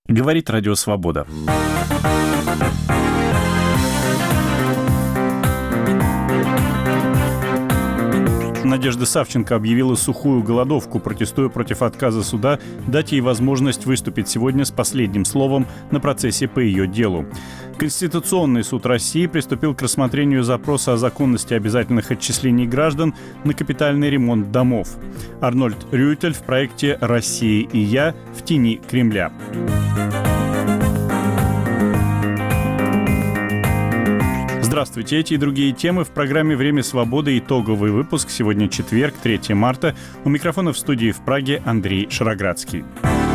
Говорит Радио Свобода. Надежда Савченко объявила сухую голодовку, протестуя против отказа суда дать ей возможность выступить сегодня с последним словом на процессе по ее делу. Конституционный суд России приступил к рассмотрению запроса о законности обязательных отчислений граждан на капитальный ремонт домов. Арнольд Рюйтель в проекте «Россия и я. В тени Кремля». Здравствуйте. Эти и другие темы в программе «Время свободы». Итоговый выпуск. Сегодня четверг, 3 марта. У микрофона в студии в Праге Андрей Шароградский.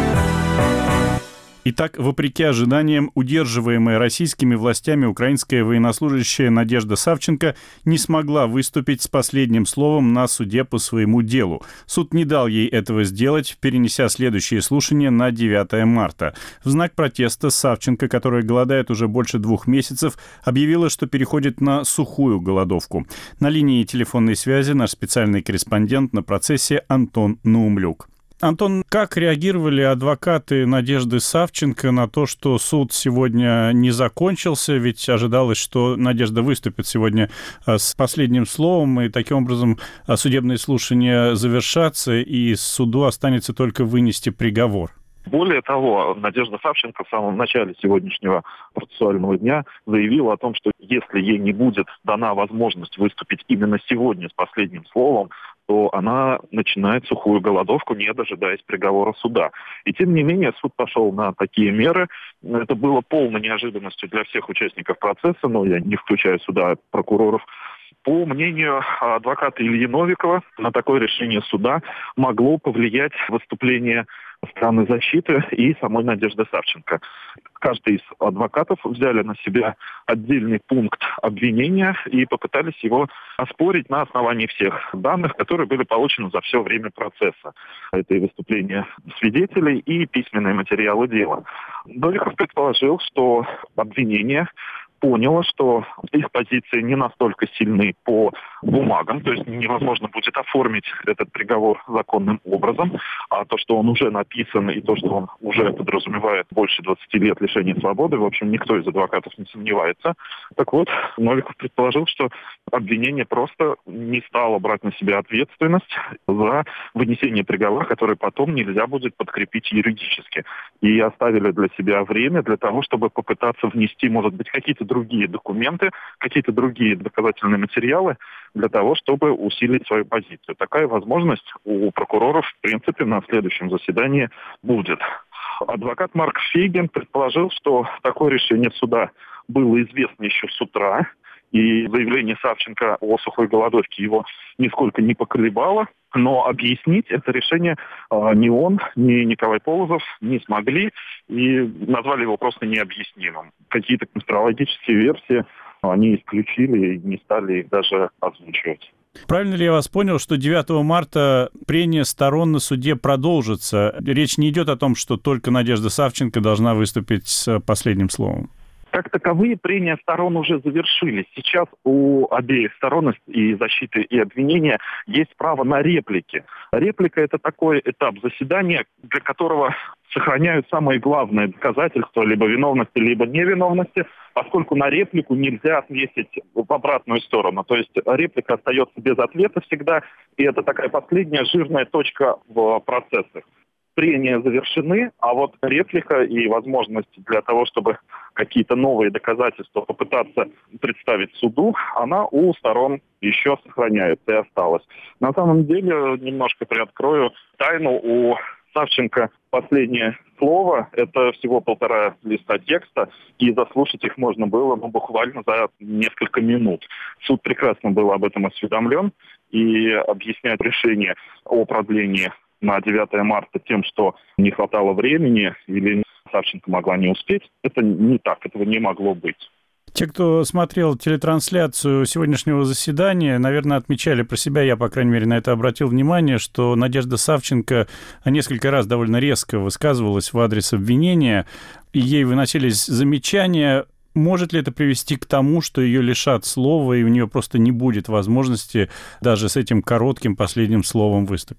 Итак, вопреки ожиданиям, удерживаемая российскими властями украинская военнослужащая Надежда Савченко не смогла выступить с последним словом на суде по своему делу. Суд не дал ей этого сделать, перенеся следующее слушание на 9 марта. В знак протеста Савченко, которая голодает уже больше 2 месяцев, объявила, что переходит на сухую голодовку. На линии телефонной связи наш специальный корреспондент на процессе Антон Наумлюк. Антон, как реагировали адвокаты Надежды Савченко на то, что суд сегодня не закончился? Ведь ожидалось, что Надежда выступит сегодня с последним словом, и таким образом судебные слушания завершатся, и суду останется только вынести приговор. Более того, Надежда Савченко в самом начале сегодняшнего процессуального дня заявила о том, что если ей не будет дана возможность выступить именно сегодня с последним словом, то она начинает сухую голодовку, не дожидаясь приговора суда. И тем не менее суд пошел на такие меры. Это было полной неожиданностью для всех участников процесса, но я не включаю сюда прокуроров. По мнению адвоката Ильи Новикова, на такое решение суда могло повлиять выступление стороны защиты и самой Надежды Савченко. Каждый из адвокатов взяли на себя отдельный пункт обвинения и попытались его оспорить на основании всех данных, которые были получены за все время процесса. Это и выступления свидетелей, и письменные материалы дела. Новиков предположил, что обвинение поняло, что их позиции не настолько сильны по бумагам, то есть невозможно будет оформить этот приговор законным образом, а то, что он уже написан и то, что он уже подразумевает больше 20 лет лишения свободы, в общем, никто из адвокатов не сомневается. Так вот, Новиков предположил, что обвинение просто не стало брать на себя ответственность за вынесение приговора, который потом нельзя будет подкрепить юридически. И оставили для себя время для того, чтобы попытаться внести, может быть, какие-то другие документы, какие-то другие доказательные материалы для того, чтобы усилить свою позицию. Такая возможность у прокуроров, в принципе, на следующем заседании будет. Адвокат Марк Фейгин предположил, что такое решение суда было известно еще с утра, и заявление Савченко о сухой голодовке его нисколько не поколебало. Но объяснить это решение ни он, ни Николай Полозов не смогли и назвали его просто необъяснимым. Какие-то конспирологические версии они исключили и не стали их даже озвучивать. Правильно ли я вас понял, что 9 марта прения сторон на суде продолжится? Речь не идет о том, что только Надежда Савченко должна выступить с последним словом? Как таковые прения сторон уже завершились. Сейчас у обеих сторон, и защиты, и обвинения, есть право на реплики. Реплика – это такой этап заседания, для которого сохраняют самые главные доказательства либо виновности, либо невиновности, поскольку на реплику нельзя ответить в обратную сторону. То есть реплика остается без ответа всегда, и это такая последняя жирная точка в процессах. Прения завершены, а вот реплика и возможность для того, чтобы какие-то новые доказательства попытаться представить суду, она у сторон еще сохраняется и осталась. На самом деле, немножко приоткрою тайну, у Савченко последнее слово, это всего 1,5 листа текста, и заслушать их можно было буквально за несколько минут. Суд прекрасно был об этом осведомлен, и объяснять решение о продлении на 9 марта тем, что не хватало времени или Савченко могла не успеть, это не так, этого не могло быть. Те, кто смотрел телетрансляцию сегодняшнего заседания, наверное, отмечали про себя, я, по крайней мере, на это обратил внимание, что Надежда Савченко несколько раз довольно резко высказывалась в адрес обвинения, и ей выносились замечания. Может ли это привести к тому, что ее лишат слова, и у нее просто не будет возможности даже с этим коротким последним словом выступить?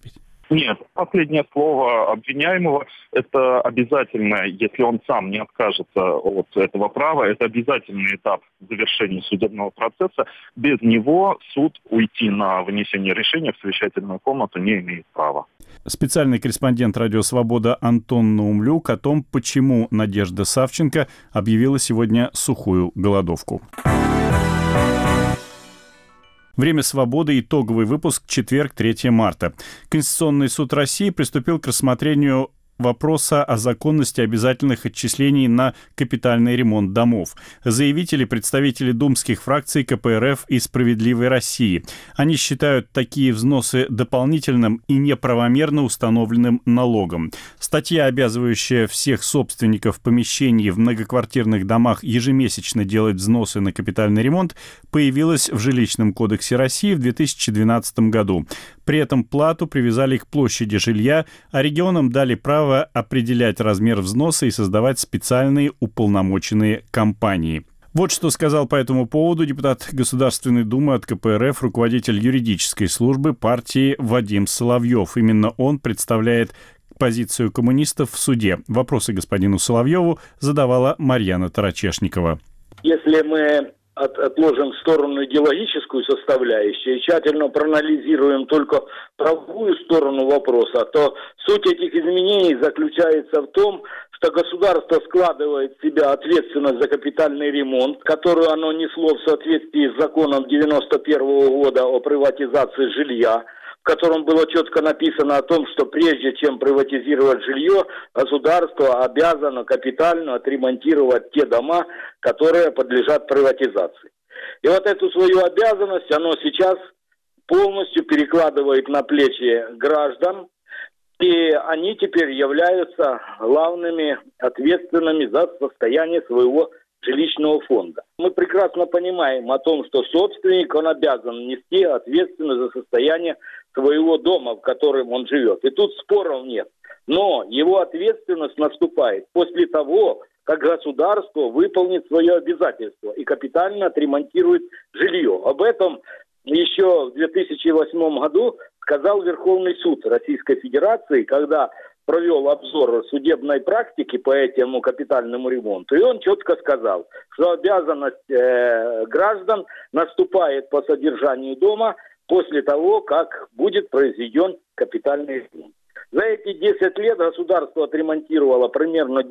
Нет, последнее слово обвиняемого – это обязательное, если он сам не откажется от этого права, это обязательный этап завершения судебного процесса. Без него суд уйти на вынесение решения в совещательную комнату не имеет права. Специальный корреспондент «Радио Свобода» Антон Наумлюк о том, почему Надежда Савченко объявила сегодня сухую голодовку. Время свободы. Итоговый выпуск. Четверг, 3 марта. Конституционный суд России приступил к рассмотрению вопроса о законности обязательных отчислений на капитальный ремонт домов. Заявители, представители думских фракций КПРФ и «Справедливой России». Они считают такие взносы дополнительным и неправомерно установленным налогом. Статья, обязывающая всех собственников помещений в многоквартирных домах ежемесячно делать взносы на капитальный ремонт, появилась в Жилищном кодексе России в 2012 году. При этом плату привязали к площади жилья, а регионам дали право определять размер взноса и создавать специальные уполномоченные компании. Вот что сказал по этому поводу депутат Государственной Думы от КПРФ, руководитель юридической службы партии Вадим Соловьев. Именно он представляет позицию коммунистов в суде. Вопросы господину Соловьеву задавала Марьяна Тарачешникова. Если мы отложим в сторону идеологическую составляющую и тщательно проанализируем только правовую сторону вопроса, то суть этих изменений заключается в том, что государство складывает в себя ответственность за капитальный ремонт, которую оно несло в соответствии с законом 1991 года о приватизации жилья, в котором было четко написано о том, что прежде чем приватизировать жилье, государство обязано капитально отремонтировать те дома, которые подлежат приватизации. И вот эту свою обязанность оно сейчас полностью перекладывает на плечи граждан, и они теперь являются главными ответственными за состояние своего жилищного фонда. Мы прекрасно понимаем о том, что собственник, он обязан нести ответственность за состояние своего дома, в котором он живет. И тут споров нет. Но его ответственность наступает после того, как государство выполнит свое обязательство и капитально отремонтирует жилье. Об этом еще в 2008 году сказал Верховный суд Российской Федерации, когда провел обзор судебной практики по этому капитальному ремонту. И он четко сказал, что обязанность граждан наступает по содержанию дома после того, как будет произведен капитальный ремонт. За эти 10 лет государство отремонтировало примерно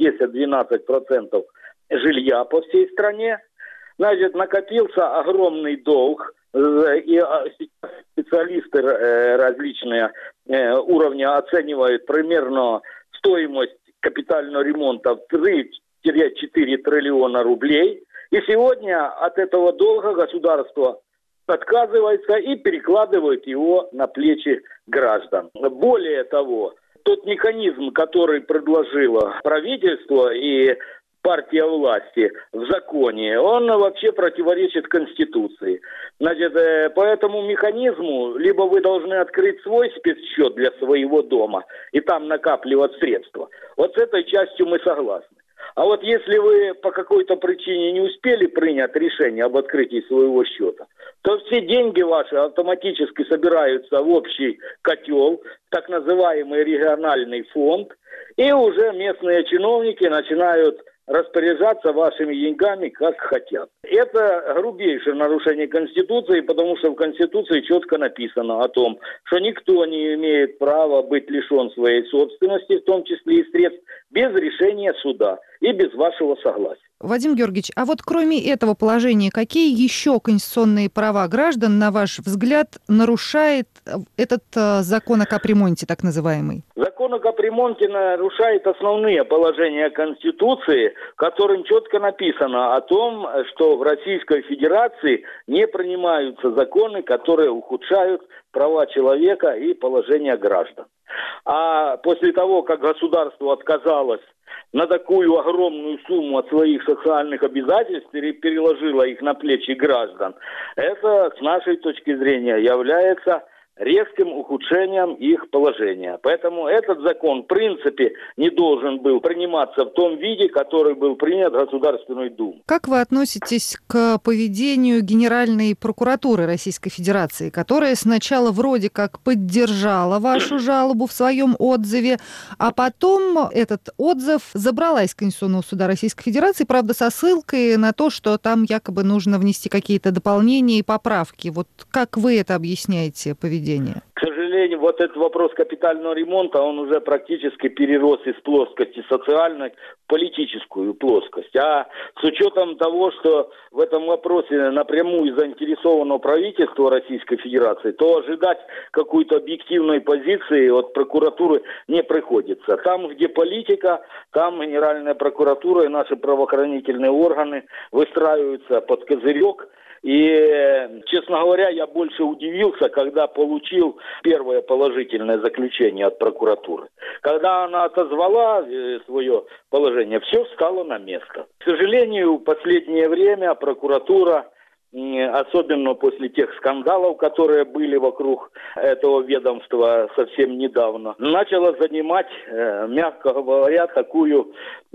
10-12% жилья по всей стране. Значит, накопился огромный долг. И специалисты различные уровня оценивают примерно стоимость капитального ремонта в 3-4 триллиона рублей. И сегодня от этого долга государство отказывается и перекладывает его на плечи граждан. Более того, тот механизм, который предложило правительство и партия власти в законе, он вообще противоречит Конституции. Значит, по этому механизму либо вы должны открыть свой спецсчет для своего дома и там накапливать средства. Вот с этой частью мы согласны. А вот если вы по какой-то причине не успели принять решение об открытии своего счета, то все деньги ваши автоматически собираются в общий котел, так называемый региональный фонд, и уже местные чиновники начинают распоряжаться вашими деньгами как хотят. Это грубейшее нарушение Конституции, потому что в Конституции четко написано о том, что никто не имеет права быть лишен своей собственности, в том числе и средств, без решения суда и без вашего согласия. Вадим Георгиевич, а вот кроме этого положения, какие еще конституционные права граждан, на ваш взгляд, нарушает этот закон о капремонте, так называемый? Закон о капремонте нарушает основные положения Конституции, которым четко написано о том, что в Российской Федерации не принимаются законы, которые ухудшают права человека и положение граждан. А после того, как государство отказалось на такую огромную сумму от своих социальных обязательств и переложило их на плечи граждан, это, с нашей точки зрения, является резким ухудшением их положения. Поэтому этот закон, в принципе, не должен был приниматься в том виде, который был принят Государственной Думой. Как вы относитесь к поведению Генеральной прокуратуры Российской Федерации, которая сначала вроде как поддержала вашу жалобу в своем отзыве, а потом этот отзыв забрала из Конституционного суда Российской Федерации, правда, со ссылкой на то, что там якобы нужно внести какие-то дополнения и поправки. Вот как вы это объясняете, поведение? К сожалению, вот этот вопрос капитального ремонта, он уже практически перерос из плоскости социальной в политическую плоскость. А с учетом того, что в этом вопросе напрямую заинтересовано правительство Российской Федерации, то ожидать какой-то объективной позиции от прокуратуры не приходится. Там, где политика, там Генеральная прокуратура и наши правоохранительные органы выстраиваются под козырек. И, честно говоря, я больше удивился, когда получил первое положительное заключение от прокуратуры. Когда она отозвала свое положение, все встало на место. К сожалению, в последнее время прокуратура, особенно после тех скандалов, которые были вокруг этого ведомства совсем недавно, начала занимать, мягко говоря, такую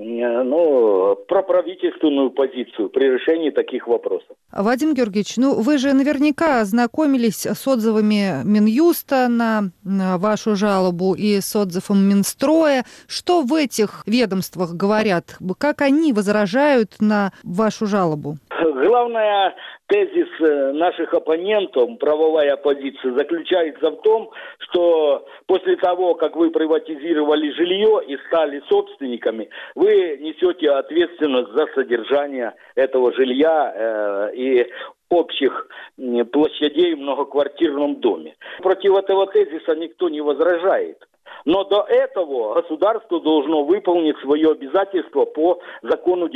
проправительственную позицию при решении таких вопросов. Вадим Георгиевич, вы же наверняка ознакомились с отзывами Минюста на вашу жалобу и с отзывом Минстроя. Что в этих ведомствах говорят? Как они возражают на вашу жалобу? Главное, тезис наших оппонентов, правовая оппозиция, заключается в том, что после того, как вы приватизировали жилье и стали собственниками, вы несете ответственность за содержание этого жилья и общих площадей в многоквартирном доме. Против этого тезиса никто не возражает. Но до этого государство должно выполнить свое обязательство по закону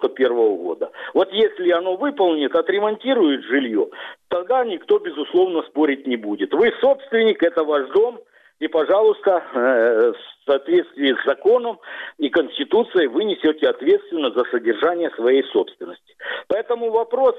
91 года. Вот если оно выполнит, отремонтирует жилье, тогда никто, безусловно, спорить не будет. Вы собственник, это ваш дом, и, пожалуйста, в соответствии с законом и Конституцией вы несете ответственность за содержание своей собственности. Поэтому вопрос,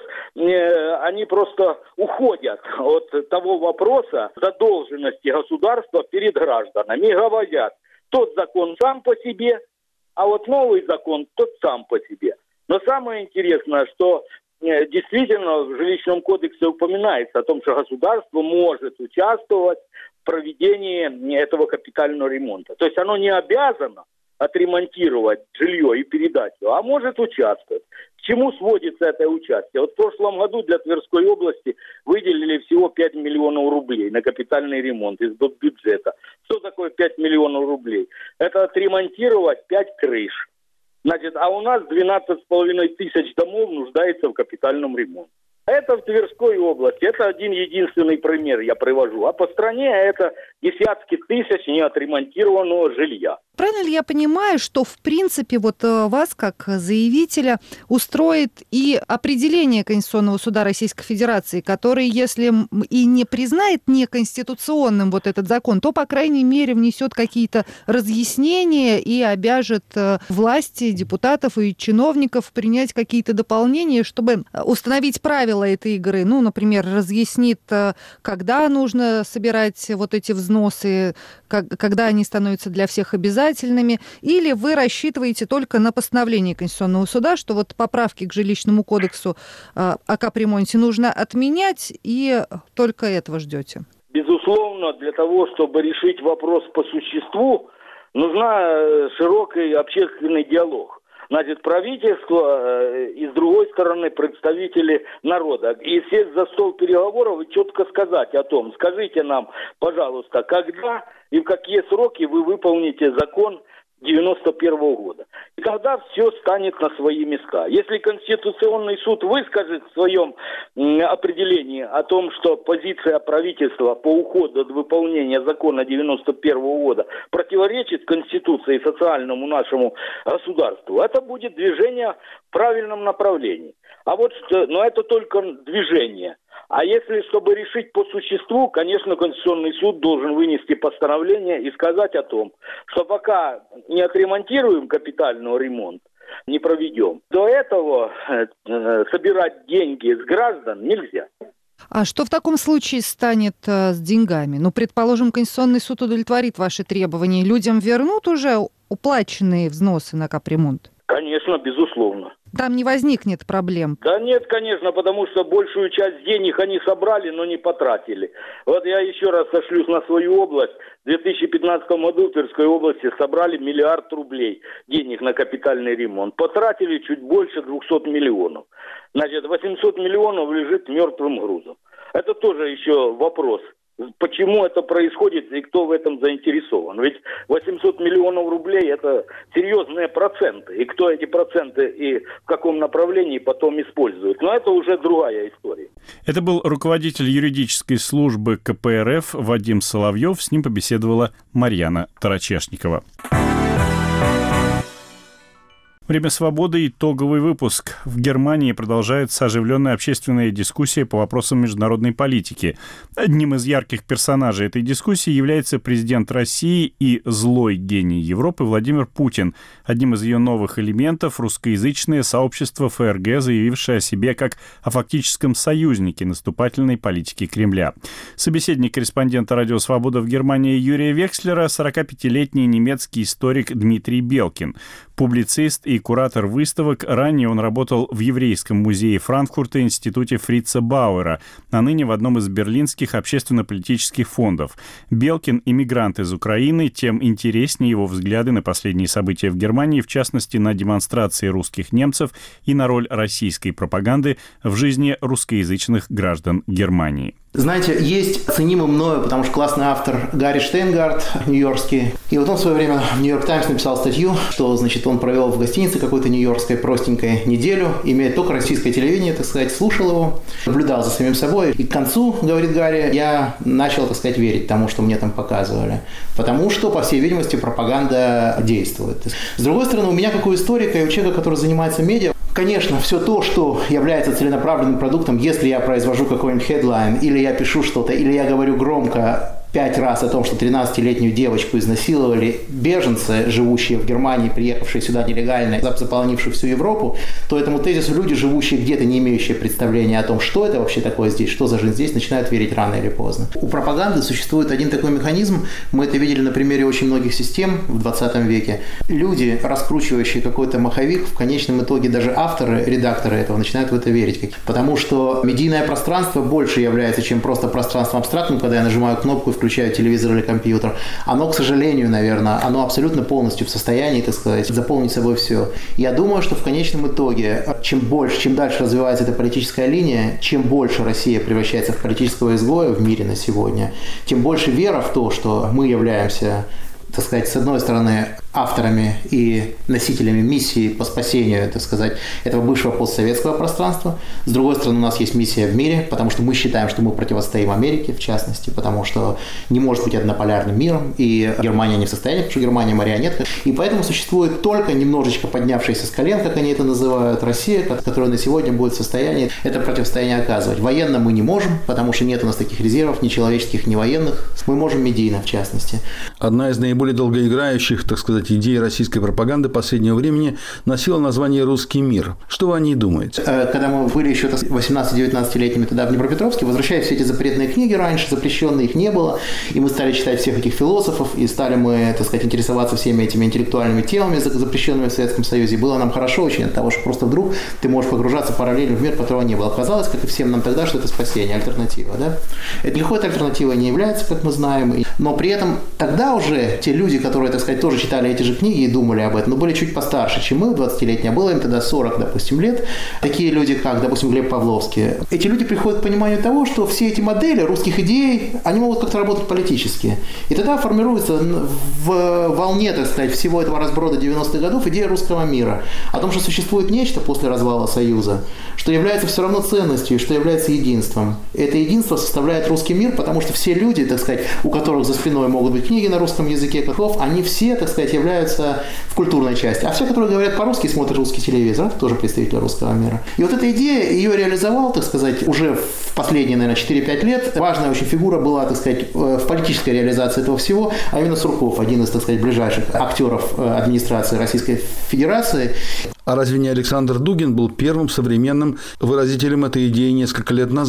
они просто уходят от того вопроса задолженности государства перед гражданами и говорят, тот закон сам по себе, а вот новый закон тот сам по себе. Но самое интересное, что действительно в жилищном кодексе упоминается о том, что государство может участвовать в проведении этого капитального ремонта. То есть оно не обязано отремонтировать жилье и передать его, а может участвовать. К чему сводится это участие? Вот в прошлом году для Тверской области выделили всего 5 миллионов рублей на капитальный ремонт из бюджета. Что такое 5 миллионов рублей? Это отремонтировать 5 крыш. Значит, а у нас 12,5 тысяч домов нуждается в капитальном ремонте. Это в Тверской области. Это один единственный пример я привожу. А по стране это десятки тысяч неотремонтированного жилья. Правильно ли я понимаю, что в принципе вот вас, как заявителя, устроит и определение Конституционного суда Российской Федерации, который, если и не признает неконституционным вот этот закон, то, по крайней мере, внесет какие-то разъяснения и обяжет власти, депутатов и чиновников принять какие-то дополнения, чтобы установить правила этой игры. Ну, например, разъяснит, когда нужно собирать вот эти взносы, когда они становятся для всех обязательными, или вы рассчитываете только на постановление Конституционного суда, что вот поправки к жилищному кодексу о капремонте нужно отменять, и только этого ждете? Безусловно, для того, чтобы решить вопрос по существу, нужна широкий общественный диалог. Значит, правительство и, с другой стороны, представители народа. И сесть за стол переговоров и четко сказать о том, скажите нам, пожалуйста, когда и в какие сроки вы выполните закон 91 года. И тогда все станет на свои места. Если Конституционный суд выскажет в своем определении о том, что позиция правительства по уходу от выполнения закона 91 года противоречит Конституции и социальному нашему государству, это будет движение в правильном направлении. Но это только движение. А если, чтобы решить по существу, конечно, Конституционный суд должен вынести постановление и сказать о том, что пока не отремонтируем капитальный ремонт, не проведем, до этого собирать деньги с граждан нельзя. А что в таком случае станет с деньгами? Ну, предположим, Конституционный суд удовлетворит ваши требования, людям вернут уже уплаченные взносы на капремонт? Конечно, безусловно. Там не возникнет проблем? Да нет, конечно, потому что большую часть денег они собрали, но не потратили. Вот я еще раз сошлюсь на свою область. В 2015 году в Тверской области собрали 1 миллиард рублей денег на капитальный ремонт. Потратили чуть больше 200 миллионов. Значит, 800 миллионов лежит мертвым грузом. Это тоже еще вопрос. Почему это происходит и кто в этом заинтересован? Ведь 800 миллионов рублей – это серьезные проценты. И кто эти проценты и в каком направлении потом использует? Но это уже другая история. Это был руководитель юридической службы КПРФ Вадим Соловьев. С ним побеседовала Марьяна Тарачешникова. Время свободы. Итоговый выпуск. В Германии продолжается оживленная общественная дискуссия по вопросам международной политики. Одним из ярких персонажей этой дискуссии является президент России и злой гений Европы Владимир Путин. Одним из ее новых элементов — русскоязычное сообщество ФРГ, заявившее о себе как о фактическом союзнике наступательной политики Кремля. Собеседник корреспондента «Радио Свобода» в Германии Юрия Векслера — 45-летний немецкий историк Дмитрий Белкин. Публицист и куратор выставок. Ранее он работал в Еврейском музее Франкфурта и Институте Фрица Бауэра, а ныне в одном из берлинских общественно-политических фондов. Белкин — иммигрант из Украины, тем интереснее его взгляды на последние события в Германии, в частности, на демонстрации русских немцев и на роль российской пропаганды в жизни русскоязычных граждан Германии. Знаете, есть ценимый мною, потому что классный автор Гарри Штейнгарт, нью-йоркский. И вот он в свое время в «Нью-Йорк Таймс» написал статью, что, значит, он провел в гостинице какой-то нью-йоркской простенькой неделю, имея только российское телевидение, так сказать, слушал его, наблюдал за самим собой. И к концу, говорит Гарри, я начал, так сказать, верить тому, что мне там показывали. Потому что, по всей видимости, пропаганда действует. С другой стороны, у меня, как у историка и у человека, который занимается медиа, конечно, все то, что является целенаправленным продуктом, если я произвожу какой-нибудь headline, или я пишу что-то, или я говорю громко 5 раз о том, что 13-летнюю девочку изнасиловали беженцы, живущие в Германии, приехавшие сюда нелегально, заполонившие всю Европу, то этому тезису люди, живущие где-то, не имеющие представления о том, что это вообще такое здесь, что за жизнь здесь, начинают верить рано или поздно. У пропаганды существует один такой механизм, мы это видели на примере очень многих систем в 20 веке. Люди, раскручивающие какой-то маховик, в конечном итоге даже авторы, редакторы этого начинают в это верить. Потому что медийное пространство больше является, чем просто пространством абстрактным, когда я нажимаю кнопку и включаю телевизор или компьютер. Оно, к сожалению, наверное, оно абсолютно полностью в состоянии, так сказать, заполнить собой все. Я думаю, что в конечном итоге, чем дальше развивается эта политическая линия, чем больше Россия превращается в политического изгоя в мире на сегодня, тем больше вера в то, что мы являемся, так сказать, с одной стороны, авторами и носителями миссии по спасению, так сказать, этого бывшего постсоветского пространства. С другой стороны, у нас есть миссия в мире, потому что мы считаем, что мы противостоим Америке, в частности, потому что не может быть однополярным миром, и Германия не в состоянии, потому что Германия марионетка. И поэтому существует только немножечко поднявшаяся с колен, как они это называют, Россия, которая на сегодня будет в состоянии это противостояние оказывать. Военно мы не можем, потому что нет у нас таких резервов, ни человеческих, ни военных. Мы можем медийно, в частности. Одна из наиболее долгоиграющих, так сказать, идей российской пропаганды последнего времени носила название «Русский мир». Что вы о ней думаете? Когда мы были еще 18-19-летними тогда в Днепропетровске, возвращаясь все эти запретные книги раньше, запрещенные их не было, и мы стали читать всех этих философов, и стали мы, так сказать, интересоваться всеми этими интеллектуальными темами, запрещенными в Советском Союзе. И было нам хорошо очень от того, что просто вдруг ты можешь погружаться параллельно в мир, которого не было. Казалось, как и всем нам тогда, что это спасение, альтернатива. Да? Это никакой альтернативой не является, как мы знаем. Но при этом тогда уже те люди, которые, так сказать, тоже читали эти же книги и думали об этом, но были чуть постарше, чем мы, 20-летние, а было им тогда 40, допустим, лет. Такие люди, как, допустим, Глеб Павловский. Эти люди приходят к пониманию того, что все эти модели русских идей, они могут как-то работать политически. И тогда формируется в волне, так сказать, всего этого разброда 90-х годов идея русского мира. О том, что существует нечто после развала Союза, что является все равно ценностью и что является единством. Это единство составляет русский мир, потому что все люди, так сказать, у которых за спиной могут быть книги на русском языке, они все, так сказать, являются в культурной части. А все, которые говорят по-русски и смотрят русский телевизор, это тоже представители русского мира. И вот эта идея, ее реализовал, так сказать, уже в последние, наверное, 4-5 лет. Важная очень фигура была, так сказать, в политической реализации этого всего, а именно Сурков, один из, так сказать, ближайших актеров администрации Российской Федерации. А разве не Александр Дугин был первым современным выразителем этой идеи несколько лет назад?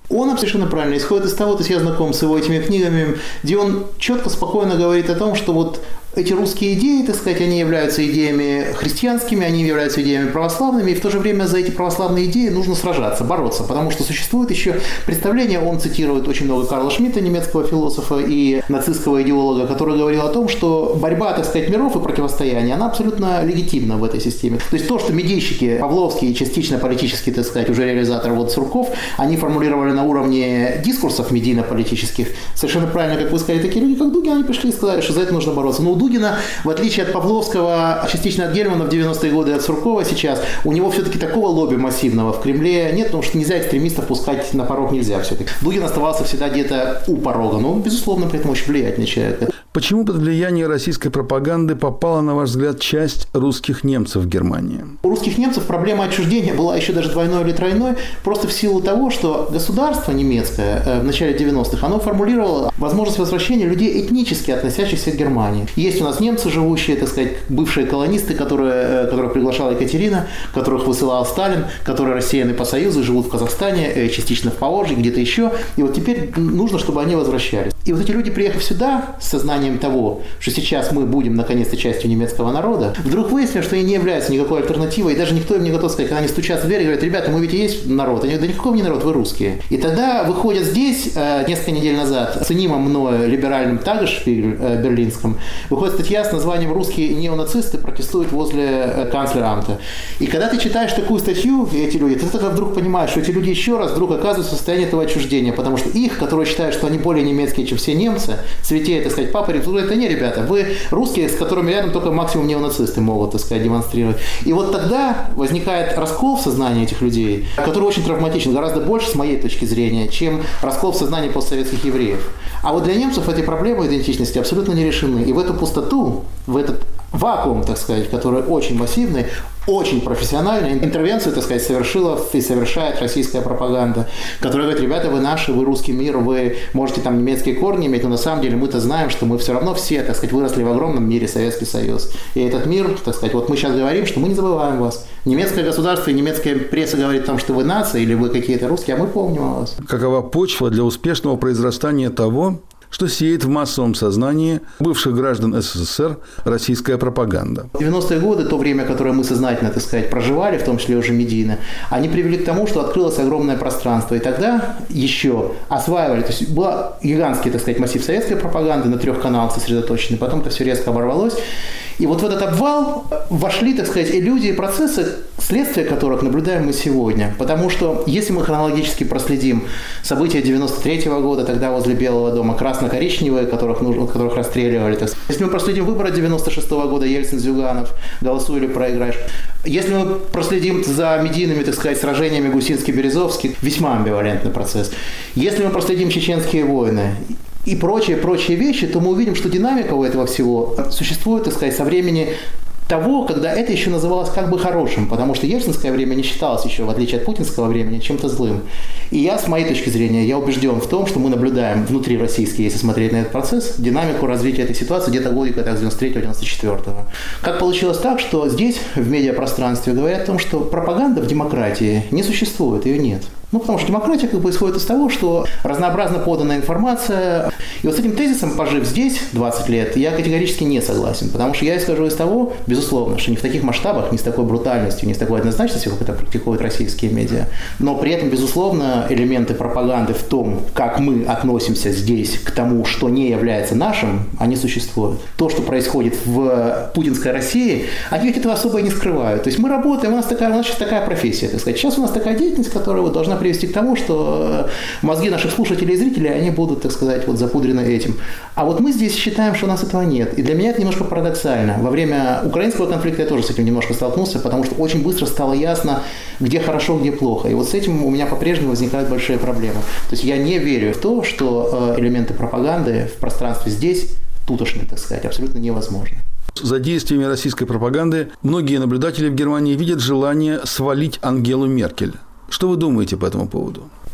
Он совершенно правильно исходит из того, то есть я знаком с его этими книгами, где он четко, спокойно говорит о том, что вот эти русские идеи, так сказать, они являются идеями христианскими, они являются идеями православными, и в то же время за эти православные идеи нужно сражаться, бороться, потому что существует еще представление, он цитирует очень много Карла Шмидта, немецкого философа и нацистского идеолога, который говорил о том, что борьба, так сказать, миров и противостояние, она абсолютно легитимна в этой системе. То есть то, что медийщики, Павловские и частично политические, так сказать, уже реализаторы вот Сурков, они формулировали на уровне дискурсов медийно-политических, совершенно правильно, как вы сказали, такие люди, как Дугин, они пришли и сказали, что за это нужно бороться. Но у Дугина, в отличие от Павловского, частично от Гельмана в 90-е годы, от Суркова сейчас, у него все-таки такого лобби массивного в Кремле нет, потому что нельзя экстремистов пускать на порог, нельзя все-таки. Дугин оставался всегда где-то у порога, но, безусловно, при этом очень влиятельный человек. Почему под влияние российской пропаганды попала, на ваш взгляд, часть русских немцев в Германии? У русских немцев проблема отчуждения была еще даже двойной или тройной, просто в силу того, что государство немецкое в начале 90-х, оно формулировало возможность возвращения людей, этнически относящихся к Германии. Есть у нас немцы, живущие, так сказать, бывшие колонисты, которых приглашала Екатерина, которых высылал Сталин, которые рассеяны по Союзу, живут в Казахстане, частично в Поволжье, где-то еще. И вот теперь нужно, чтобы они возвращались. И вот эти люди, приехав сюда с сознанием того, что сейчас мы будем наконец-то частью немецкого народа, вдруг выяснили, что они не являются никакой альтернативой, и даже никто им не готов сказать, когда они стучат в дверь и говорят: ребята, мы ведь и есть народ. Они говорят: да никакой не народ, вы русские. И тогда выходят здесь, несколько недель назад, ценимым мною либеральным Тагешпигель берлинском, выходит статья с названием «Русские неонацисты протестуют возле канцлерамта». И когда ты читаешь такую статью, эти люди, ты тогда вдруг понимаешь, что эти люди еще раз вдруг оказываются в состоянии этого отчуждения, потому что их, которые считают, что они более немецкие, чем все немцы, святее, так сказать, папа, это не ребята, вы русские, с которыми рядом только максимум неонацисты могут, так сказать, демонстрировать. И вот тогда возникает раскол в сознании этих людей, который очень травматичен, гораздо больше, с моей точки зрения, чем раскол в сознании постсоветских евреев. А вот для немцев эти проблемы идентичности абсолютно не решены. И в эту пустоту, в этот вакуум, так сказать, который очень массивный, очень профессиональную интервенцию, так сказать, совершила и совершает российская пропаганда, которая говорит: ребята, вы наши, вы русский мир, вы можете там немецкие корни иметь, но на самом деле мы-то знаем, что мы все равно все, так сказать, выросли в огромном мире Советский Союз. И этот мир, так сказать, вот мы сейчас говорим, что мы не забываем вас. Немецкое государство и немецкая пресса говорит о том, что вы нация или вы какие-то русские, а мы помним о вас. Какова почва для успешного произрастания того, что сеет в массовом сознании бывших граждан СССР российская пропаганда? 90-е годы, то время, которое мы сознательно, так сказать, проживали, в том числе уже медийно, они привели к тому, что открылось огромное пространство. И тогда еще осваивали, то есть был гигантский, так сказать, массив советской пропаганды на 3 каналах сосредоточенный, потом это все резко оборвалось. И вот в этот обвал вошли, так сказать, иллюзии и процессы, следствия которых наблюдаем мы сегодня. Потому что если мы хронологически проследим события 93-го года, тогда возле Белого дома, красно-коричневые, которых расстреливали, так сказать. Если мы проследим выборы 96-го года, Ельцин-Зюганов, голосуй или проиграешь. Если мы проследим за медийными, так сказать, сражениями Гусинский-Березовский, весьма амбивалентный процесс. Если мы проследим чеченские войны и прочие вещи, то мы увидим, что динамика у этого всего существует, так сказать, со времени того, когда это еще называлось как бы хорошим, потому что ельцинское время не считалось еще, в отличие от путинского времени, чем-то злым. И я, с моей точки зрения, я убежден в том, что мы наблюдаем внутри российской, если смотреть на этот процесс, динамику развития этой ситуации где-то годика с 93-94. Как получилось так, что здесь, в медиапространстве, говорят о том, что пропаганда в демократии не существует, ее нет. Ну, потому что демократия как бы исходит из того, что разнообразно поданная информация. И вот с этим тезисом, пожив здесь 20 лет, я категорически не согласен. Потому что я исхожу из того, безусловно, что не в таких масштабах, не с такой брутальностью, не с такой однозначностью, как это практикуют российские медиа. Но при этом, безусловно, элементы пропаганды в том, как мы относимся здесь к тому, что не является нашим, они существуют. То, что происходит в путинской России, они ведь этого особо и не скрывают. То есть мы работаем, у нас сейчас такая профессия, так сказать. Сейчас у нас такая деятельность, которая вот должна привести к тому, что мозги наших слушателей и зрителей, они будут, так сказать, вот запудрены этим. А вот мы здесь считаем, что у нас этого нет. И для меня это немножко парадоксально. Во время украинского конфликта я тоже с этим немножко столкнулся, потому что очень быстро стало ясно, где хорошо, где плохо. И вот с этим у меня по-прежнему возникают большие проблемы. То есть я не верю в то, что элементы пропаганды в пространстве здесь, тутошние, так сказать, абсолютно невозможны. За действиями российской пропаганды многие наблюдатели в Германии видят желание свалить Ангелу Меркель. Что вы думаете по этому поводу?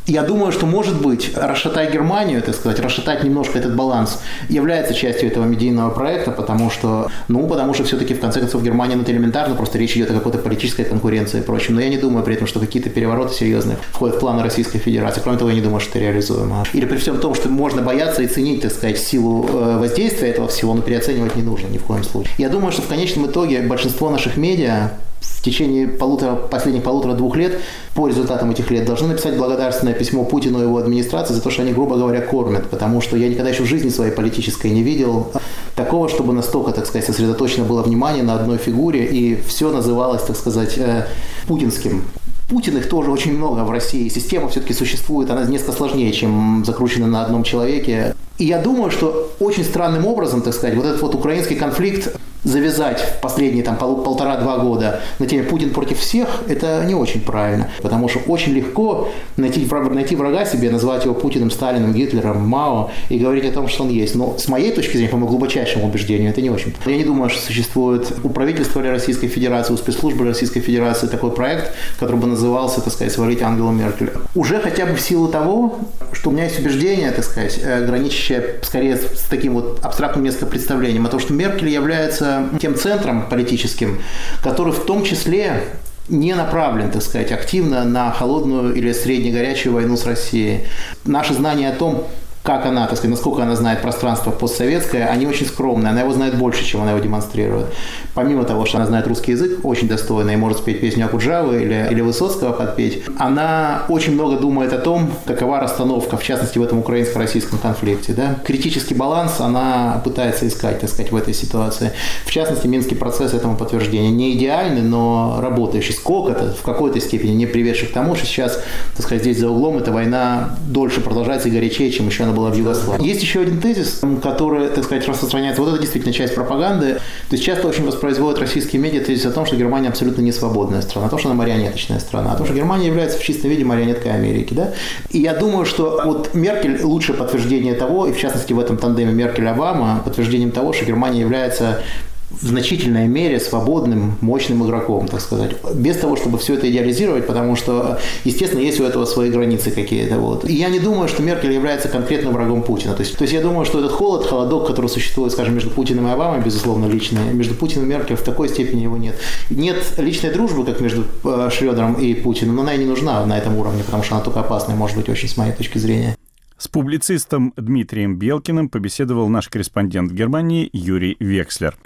Я думаю, что, может быть, расшатать Германию, так сказать, расшатать немножко этот баланс является частью этого медийного проекта, потому что все-таки, в конце концов, Германия, это элементарно, просто речь идет о какой-то политической конкуренции и прочем. Но я не думаю при этом, что какие-то перевороты серьезные входят в планы Российской Федерации. Кроме того, я не думаю, что это реализуемо. Или при всем том, что можно бояться и ценить, так сказать, силу воздействия этого всего, но переоценивать не нужно ни в коем случае. Я думаю, что в конечном итоге большинство наших медиа в течение последних 1,5-2 лет по результатам этих лет должны написать благодарственное письмо Путину и его администрации за то, что они, грубо говоря, кормят. Потому что я никогда еще в жизни своей политической не видел такого, чтобы настолько, так сказать, сосредоточено было внимание на одной фигуре, и все называлось, так сказать, путинским. Путин их тоже очень много в России. Система все-таки существует, она несколько сложнее, чем закручена на одном человеке. И я думаю, что очень странным образом, так сказать, вот этот вот украинский конфликт завязать в последние 1,5-2 года на теме «Путин против всех» – это не очень правильно. Потому что очень легко найти врага себе, назвать его Путиным, Сталиным, Гитлером, Мао и говорить о том, что он есть. Но с моей точки зрения, по моему глубочайшему убеждению, это не очень. Я не думаю, что существует у правительства Российской Федерации, у спецслужб Российской Федерации такой проект, который бы назывался, так сказать, «Свалить Ангелу Меркель». Уже хотя бы в силу того, что у меня есть убеждение, так сказать, граничащее скорее с таким вот абстрактным несколько представлением о том, что Меркель является тем центром политическим, который в том числе не направлен, так сказать, активно на холодную или среднегорячую войну с Россией. Наши знания о том, как она, так сказать, насколько она знает пространство постсоветское, они очень скромные. Она его знает больше, чем она его демонстрирует. Помимо того, что она знает русский язык очень достойно и может спеть песню Акуджавы или Высоцкого подпеть, она очень много думает о том, какова расстановка, в частности, в этом украинско-российском конфликте. Да? Критический баланс она пытается искать, так сказать, в этой ситуации. В частности, Минский процесс этому подтверждение. Не идеальный, но работающий. Сколько-то, в какой-то степени не приведший к тому, что сейчас, так сказать, здесь за углом эта война дольше продолжается и горячее, чем еще она была в Югославии. Есть еще один тезис, который, так сказать, распространяется. Вот это действительно часть пропаганды. То есть часто очень воспроизводят российские медиа тезис о том, что Германия абсолютно не свободная страна, о том, что она марионеточная страна, о том, что Германия является в чистом виде марионеткой Америки. Да? И я думаю, что вот Меркель лучшее подтверждение того, и в частности в этом тандеме Меркель-Обама, подтверждением того, что Германия является в значительной мере свободным, мощным игроком, так сказать. Без того, чтобы все это идеализировать, потому что, естественно, есть у этого свои границы какие-то. Вот. И я не думаю, что Меркель является конкретным врагом Путина. То есть я думаю, что этот холодок, который существует, скажем, между Путиным и Обамой, безусловно, личный, между Путиным и Меркель в такой степени его нет. Нет личной дружбы, как между Шрёдером и Путиным, но она и не нужна на этом уровне, потому что она только опасная, может быть, очень с моей точки зрения. С публицистом Дмитрием Белкиным побеседовал наш корреспондент в Германии Юрий Векслер.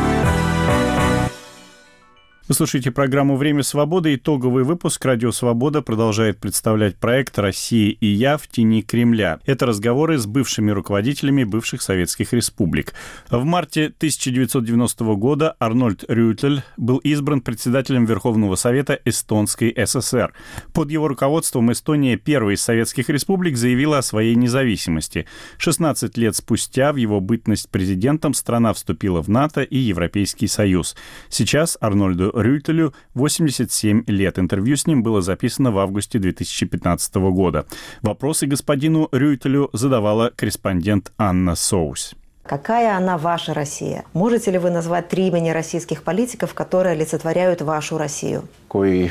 Вы слушаете программу «Время свободы». Итоговый выпуск «Радио Свобода» продолжает представлять проект «Россия и я в тени Кремля». Это разговоры с бывшими руководителями бывших советских республик. В марте 1990 года Арнольд Рюйтель был избран председателем Верховного Совета Эстонской ССР. Под его руководством Эстония, первая из советских республик, заявила о своей независимости. 16 лет спустя в его бытность президентом страна вступила в НАТО и Европейский Союз. Сейчас Арнольду Рюйтелю 87 лет. Интервью с ним было записано в августе 2015 года. Вопросы господину Рюйтелю задавала корреспондент Анна Соус. Какая она ваша Россия? Можете ли вы назвать 3 имени российских политиков, которые олицетворяют вашу Россию? В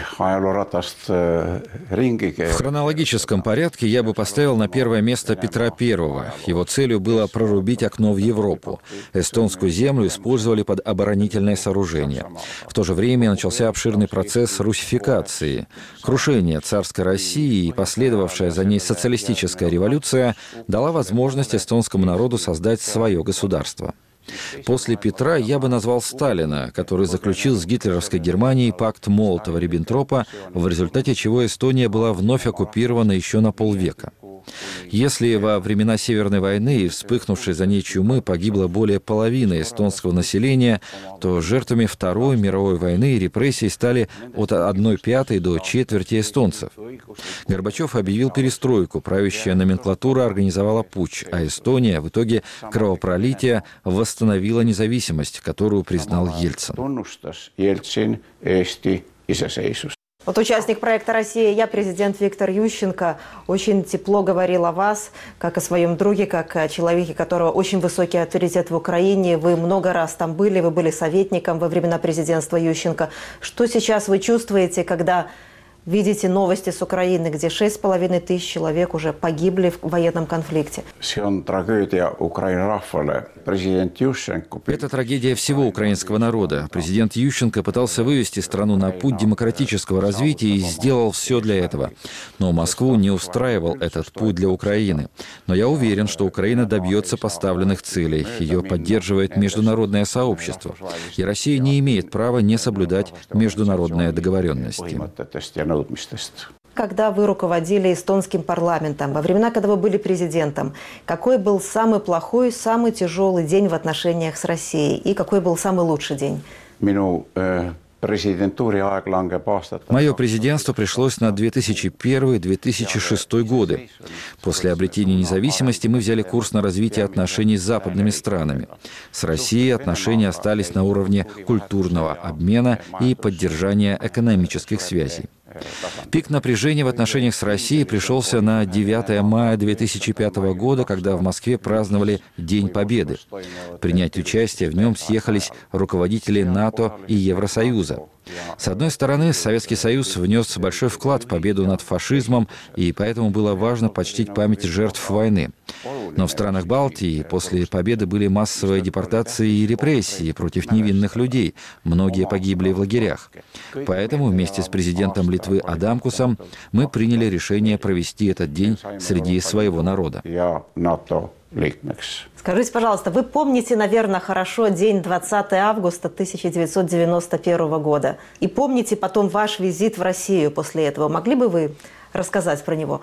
хронологическом порядке я бы поставил на первое место Петра I. Его целью было прорубить окно в Европу. Эстонскую землю использовали под оборонительное сооружение. В то же время начался обширный процесс русификации. Крушение царской России и последовавшая за ней социалистическая революция дала возможность эстонскому народу создать свое государство. После Петра я бы назвал Сталина, который заключил с гитлеровской Германией пакт Молотова-Риббентропа, в результате чего Эстония была вновь оккупирована еще на полвека. Если во времена Северной войны и вспыхнувшей за ней чумы погибло более половины эстонского населения, то жертвами Второй мировой войны и репрессий стали от 1/5 до четверти эстонцев. Горбачев объявил перестройку, правящая номенклатура организовала путч, а Эстония в итоге кровопролития восстановила независимость, которую признал Ельцин. Вот участник проекта «Россия и я», президент Виктор Ющенко, очень тепло говорил о вас, как о своем друге, как о человеке, у которого очень высокий авторитет в Украине. Вы много раз там были, вы были советником во времена президентства Ющенко. Что сейчас вы чувствуете, когда видите новости с Украины, где 6500 человек уже погибли в военном конфликте? Это трагедия всего украинского народа. Президент Ющенко пытался вывести страну на путь демократического развития и сделал все для этого. Но Москву не устраивал этот путь для Украины. Но я уверен, что Украина добьется поставленных целей. Ее поддерживает международное сообщество. И Россия не имеет права не соблюдать международные договоренности. Когда вы руководили эстонским парламентом, во времена, когда вы были президентом, какой был самый плохой, самый тяжелый день в отношениях с Россией? И какой был самый лучший день? Мое президентство пришлось на 2001-2006 годы. После обретения независимости мы взяли курс на развитие отношений с западными странами. С Россией отношения остались на уровне культурного обмена и поддержания экономических связей. Пик напряжения в отношениях с Россией пришелся на 9 мая 2005 года, когда в Москве праздновали День Победы. Принять участие в нем съехались руководители НАТО и Евросоюза. С одной стороны, Советский Союз внес большой вклад в победу над фашизмом, и поэтому было важно почтить память жертв войны. Но в странах Балтии после победы были массовые депортации и репрессии против невинных людей. Многие погибли в лагерях. Поэтому вместе с президентом Литвы Адамкусом мы приняли решение провести этот день среди своего народа. Скажите, пожалуйста, вы помните, наверное, хорошо день 20 августа 1991 года. И помните потом ваш визит в Россию после этого. Могли бы вы рассказать про него?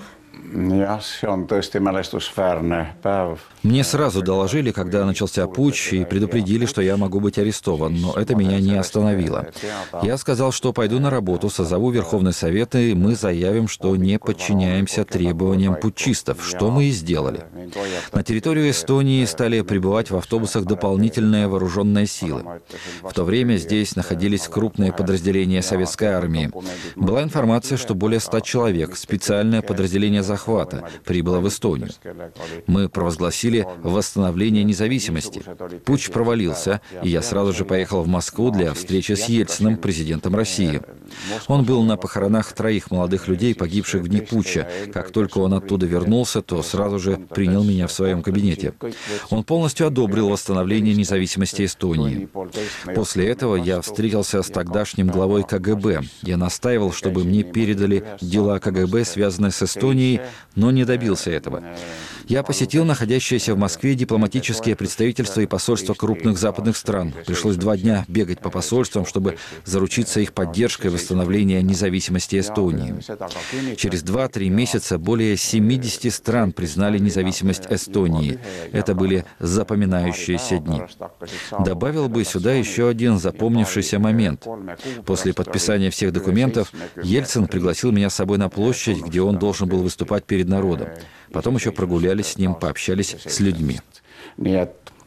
Мне сразу доложили, когда начался путч, и предупредили, что я могу быть арестован, но это меня не остановило. Я сказал, что пойду на работу, созову Верховный Совет, и мы заявим, что не подчиняемся требованиям путчистов, что мы и сделали. На территорию Эстонии стали прибывать в автобусах дополнительные вооруженные силы. В то время здесь находились крупные подразделения советской армии. Была информация, что более 100 человек, специальное подразделение захвата, прибыло в Эстонию. Мы провозгласили восстановление независимости. Путч провалился, и я сразу же поехал в Москву для встречи с Ельциным, президентом России. Он был на похоронах 3 молодых людей, погибших в дни путча. Как только он оттуда вернулся, то сразу же принял меня в своем кабинете. Он полностью одобрил восстановление независимости Эстонии. После этого я встретился с тогдашним главой КГБ. Я настаивал, чтобы мне передали дела КГБ, связанные с Эстонией, но не добился этого. Я посетил находящиеся в Москве дипломатические представительства и посольства крупных западных стран. Пришлось 2 дня бегать по посольствам, чтобы заручиться их поддержкой восстановления независимости Эстонии. Через 2-3 месяца более 70 стран признали независимость Эстонии. Это были запоминающиеся дни. Добавил бы сюда еще один запомнившийся момент. После подписания всех документов Ельцин пригласил меня с собой на площадь, где он должен был выступать перед народом. Потом еще прогулялись с ним, пообщались с людьми. Мы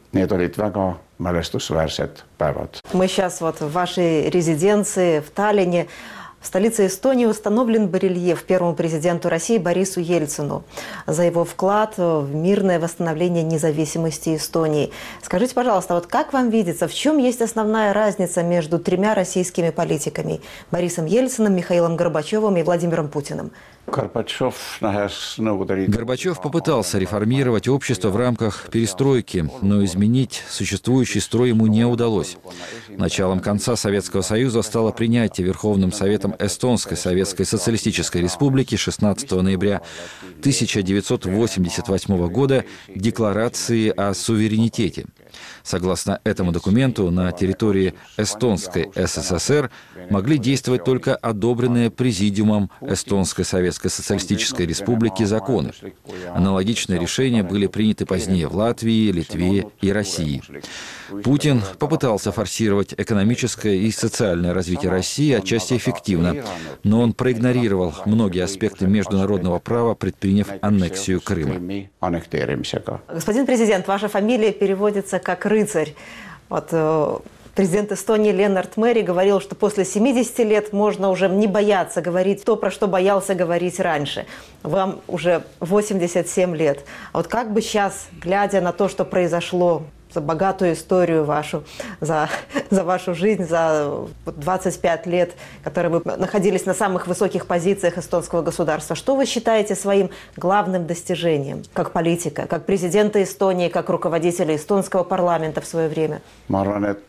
сейчас вот в вашей резиденции в Таллине. В столице Эстонии установлен барельеф первому президенту России Борису Ельцину за его вклад в мирное восстановление независимости Эстонии. Скажите, пожалуйста, вот как вам видится, в чем есть основная разница между 3 российскими политиками – Борисом Ельциным, Михаилом Горбачевым и Владимиром Путиным? Горбачев попытался реформировать общество в рамках перестройки, но изменить существующий строй ему не удалось. Началом конца Советского Союза стало принятие Верховным Советом Эстонской Советской Социалистической Республики 16 ноября 1988 года Декларации о суверенитете. Согласно этому документу, на территории Эстонской СССР могли действовать только одобренные Президиумом Эстонской Советской Социалистической Республики законы. Аналогичные решения были приняты позднее в Латвии, Литве и России. Путин попытался форсировать экономическое и социальное развитие России отчасти эффективно, но он проигнорировал многие аспекты международного права, предприняв аннексию Крыма. Господин президент, ваша фамилия переводится как «рыцарь». Вот, президент Эстонии Ленард Мери говорил, что после 70 лет можно уже не бояться говорить то, про что боялся говорить раньше. Вам уже 87 лет. А вот как бы сейчас, глядя на то, что произошло богатую историю вашу, за вашу жизнь, за 25 лет, которые вы находились на самых высоких позициях эстонского государства. Что вы считаете своим главным достижением как политика, как президента Эстонии, как руководителя эстонского парламента в свое время? Во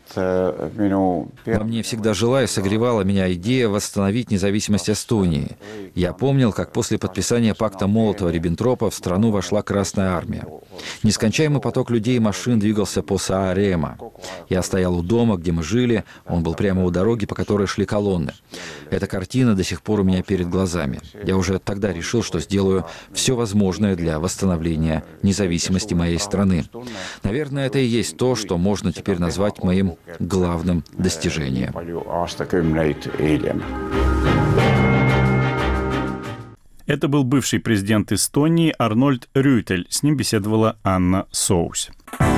мне всегда жила и согревала меня идея восстановить независимость Эстонии. Я помнил, как после подписания пакта Молотова-Риббентропа в страну вошла Красная Армия. Нескончаемый поток людей и машин двигался по Саарема. Я стоял у дома, где мы жили, он был прямо у дороги, по которой шли колонны. Эта картина до сих пор у меня перед глазами. Я уже тогда решил, что сделаю все возможное для восстановления независимости моей страны. Наверное, это и есть то, что можно теперь назвать моим главным достижением. Это был бывший президент Эстонии Арнольд Рюйтель. С ним беседовала Анна Соус.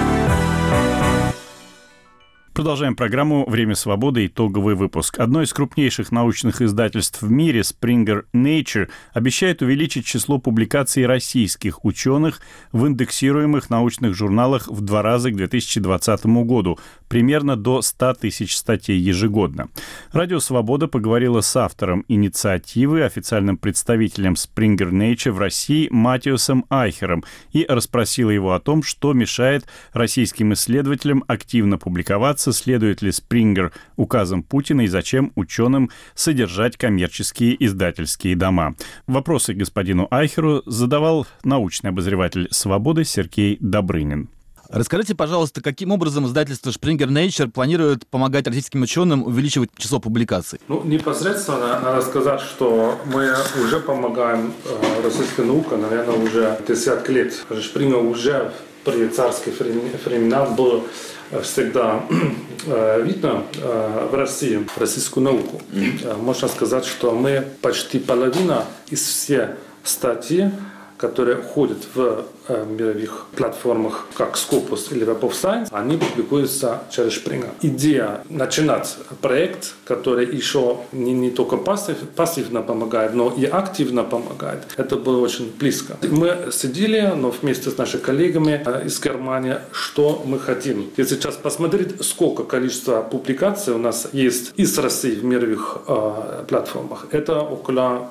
Продолжаем программу «Время свободы». Итоговый выпуск. Одно из крупнейших научных издательств в мире, Springer Nature, обещает увеличить число публикаций российских ученых в индексируемых научных журналах в 2 раза к 2020 году, примерно до 100 тысяч статей ежегодно. Радио «Свобода» поговорила с автором инициативы, официальным представителем Springer Nature в России Матиасом Айхером и расспросила его о том, что мешает российским исследователям активно публиковаться, следует ли Springer указам Путина и зачем ученым содержать коммерческие издательские дома. Вопросы господину Айхеру задавал научный обозреватель «Свободы» Сергей Добрынин. Расскажите, пожалуйста, каким образом издательство Springer Nature планирует помогать российским ученым увеличивать число публикаций? Непосредственно надо сказать, что мы уже помогаем российской науке, наверное, уже десятки лет. Springer уже при царских временах был всегда видно в России российскую науку. Можно сказать, что мы почти половина из всех статей, которые ходят в мировых платформах, как Scopus или Web of Science, они публикуются через Springer. Идея начинать проект, который еще не только пассивно помогает, но и активно помогает, это было очень близко. Мы сидели, но вместе с нашими коллегами из Германии, что мы хотим. Если сейчас посмотреть, сколько количества публикаций у нас есть из России в мировых платформах, это около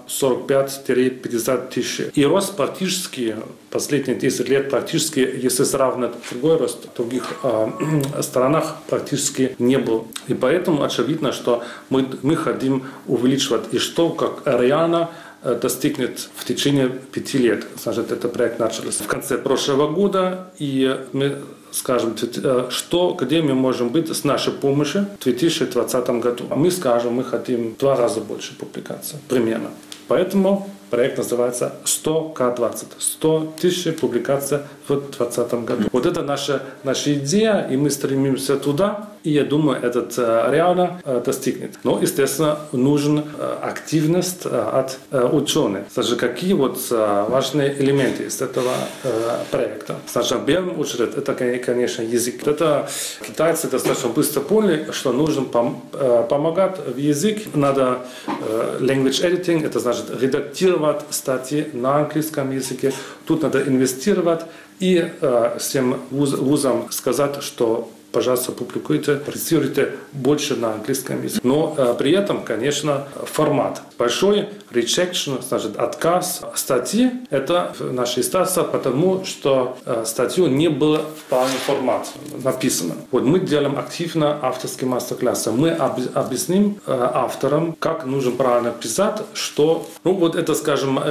45-50 тысяч. И рост практически последние 10 лет практически, если сравнивать другой рост в других странах, практически не был. И поэтому очевидно, что мы хотим увеличивать, и что как реально достигнет в течение 5 лет. Значит, этот проект начался в конце прошлого года, и мы скажем, что, где мы можем быть с нашей помощью в 2020 году. Мы скажем, мы хотим 2 раза больше публикаций, примерно. Поэтому проект называется 100К20. 100 тысяч публикаций в 2020 году. Вот это наша идея, и мы стремимся туда, и я думаю, это реально достигнет. Но, естественно, нужна активность от ученых. Значит, какие важные элементы из этого проекта? Значит, в первую очередь, это, конечно, язык. Это китайцы достаточно быстро поняли, что нужно помогать в язык. Надо language editing, это значит редактировать статьи на английском языке. Тут надо инвестировать и всем вузам сказать, что пожалуйста, публикуйте, редактируйте больше на английском языке. Но при этом, конечно, формат. Большой rejection, значит, отказ статьи, это наше издательство, потому что статью не было в правильном формате написано. Вот мы делаем активно авторские мастер-классы. Мы объясним авторам, как нужно правильно писать, что, это, скажем,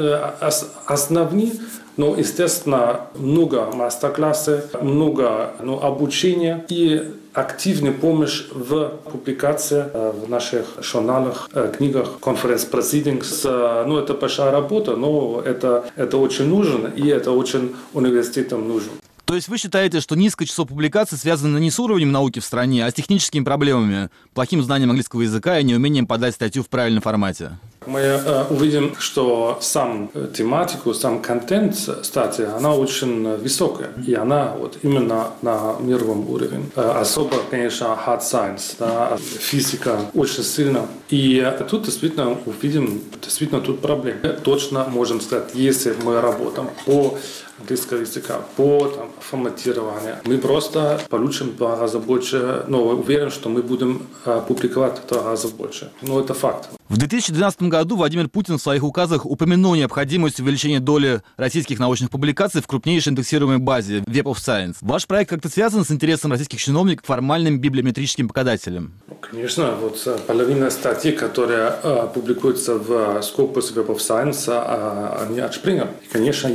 основные. Но, естественно, много мастер-классов, много обучения и активная помощь в публикации в наших журналах, книгах, конференц-процидингс. Это большая работа, но это очень нужно, и это очень университетам нужно. То есть вы считаете, что низкое число публикаций связано не с уровнем науки в стране, а с техническими проблемами, плохим знанием английского языка и неумением подать статью в правильном формате? Мы увидим, что сам тематику, сам контент статьи, она очень высокая. И она именно на мировом уровне. Особо, конечно, hard science, физика очень сильно И тут действительно увидим, тут проблемы. Точно можем сказать, если мы работаем по английского языка, по форматированию, мы просто получим в 2 раза больше, но уверен, что мы будем публиковать в 2 раза больше. Но это факт. В 2012 году Владимир Путин в своих указах упомянул необходимость увеличения доли российских научных публикаций в крупнейшей индексируемой базе Web of Science. Ваш проект как-то связан с интересом российских чиновников к формальным библиометрическим показателям? Конечно, половина статей, которые публикуются в Scopus Web of Science, они от Springer. И, конечно,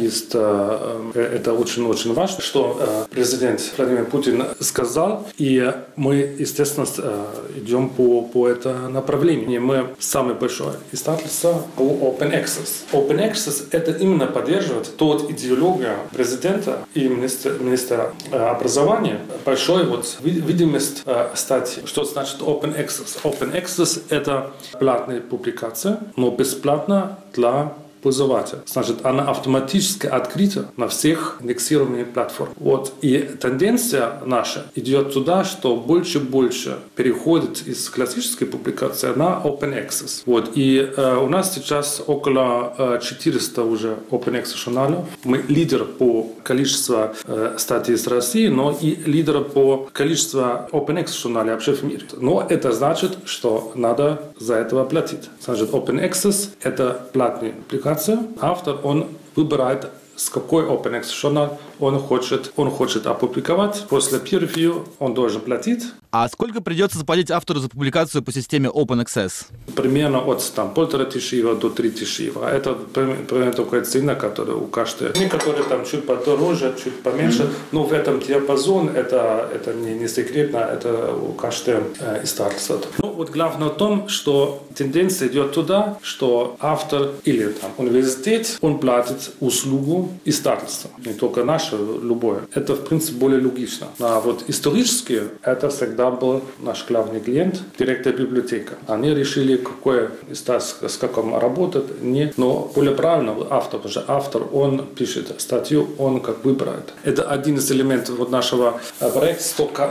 это очень-очень важно, что президент Владимир Путин сказал, и мы, естественно, идем по этому направлению. Мы самое большое издательство по Open Access. Open Access – это именно поддерживает тот идеологию президента и министра образования. Большой видимость статьи. Что значит Open Access? Open Access – это платная публикация, но бесплатно для пользователя. Значит, она автоматически открыта на всех индексируемых платформах. И тенденция наша идет туда, что больше и больше переходит из классической публикации на Open Access. И у нас сейчас около 400 уже Open Access журналов. Мы лидер по количеству статей из России, но и лидер по количеству Open Access журналов вообще в мире. Но это значит, что надо за это платить. Значит, Open Access – это платная публикация. Автор, он выбирает, с какой Open Access журнал он хочет опубликовать. После peer review он должен платить. А сколько придется заплатить автору за публикацию по системе Open Access? Примерно от 1500 евро до 3000 евро. Это примерно такая цена, которая у каждой. Некоторые чуть подороже, чуть поменьше. Но в этом диапазоне это не секретно, это у каждого издательства. Главное в том, что тенденция идет туда, что автор или университет, он платит услугу издательства. Не только наше, любое. Это, в принципе, более логично. А исторически это всегда был наш главный клиент, директор библиотека. Они решили, какое издательство, с каким работать, но более правильно автор, потому что автор, он пишет статью, он выбирает. Это один из элементов нашего проекта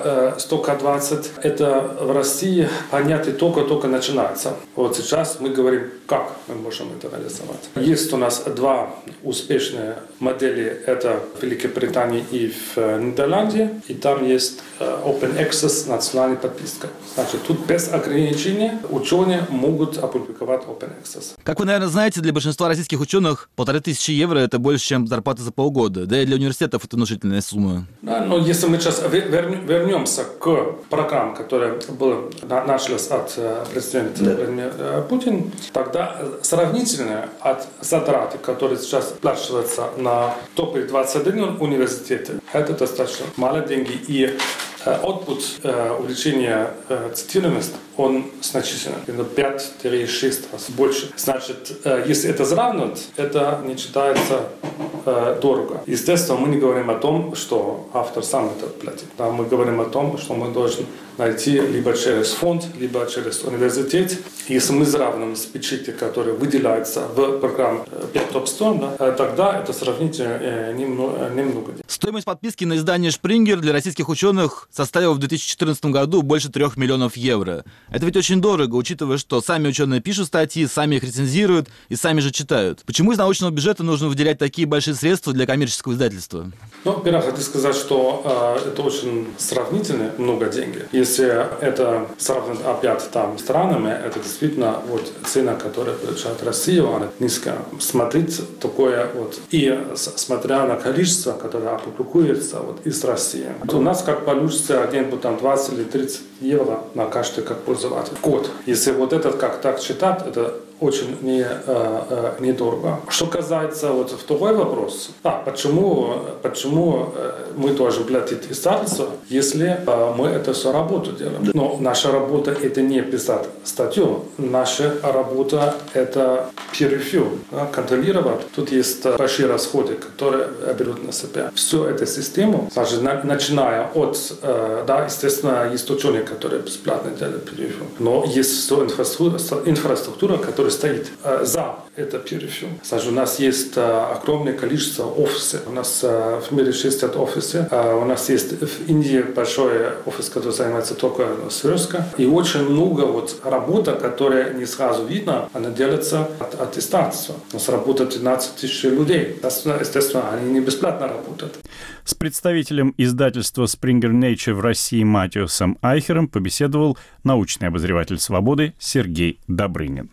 100К20. Это в России понятие только начинается. Сейчас мы говорим, как мы можем это реализовать. Есть у нас 2 успешные модели, это в Великобритании и в Нидерланде, и там есть Open Access национальной подпиской. Значит, тут без ограничений ученые могут опубликовать Open Access. Как вы, наверное, знаете, для большинства российских ученых 1500 евро – это больше, чем зарплата за полгода. Да и для университетов это внушительная сумма. Да, но если мы сейчас вернемся к программе, которая началась от президента Владимира Путина, тогда сравнительно от затрат, которые сейчас оплачиваются на топовые 21 университете, это достаточно мало деньги. И output увеличения цитируемости, он значительно, 5-6 раз больше. Значит, если это сравнивать, это не считается дорого. Естественно, мы не говорим о том, что автор сам это платит. Да, мы говорим о том, что мы должны найти либо через фонд, либо через университет. Если мы сравним с печати, которые выделяются в программе 5 Top 100, тогда это сравнительно немного. Стоимость подписки на издание Springer для российских ученых составила в 2014 году больше 3 миллионов евро. Это ведь очень дорого, учитывая, что сами ученые пишут статьи, сами их рецензируют и сами же читают. Почему из научного бюджета нужно выделять такие большие средства для коммерческого издательства? Во-первых, хочу сказать, что это очень сравнительно много денег. Если это сравнивать опять странами, это действительно цена, которую получает Россия, она низкая. Смотреть такое и смотря на количество, которое опубликуется из России. У нас как получится где-нибудь 20 или 30 евро на каждый пользователь в год. Если этот так считать, это очень недорого. Что касается второй вопрос, почему мы должны платить издательство, если мы это все работу делаем. Но наша работа это не писать статью, наша работа это peer review, контролировать. Тут есть большие расходы, которые берут на себя. Всю эту систему, начиная от, естественно, есть ученые, которые бесплатно делают peer review, но есть вся инфраструктура, которая стоит за это peer review. У нас есть огромное количество офисов. У нас в мире 60 офисов. У нас есть в Индии большой офис, который занимается только сверсткой. И очень много работы, которая не сразу видно, она делается от аттестации. У нас работает 12 тысяч людей. Естественно, они не бесплатно работают. С представителем издательства Springer Nature в России Матиусом Айхером побеседовал научный обозреватель «Свободы» Сергей Добрынин.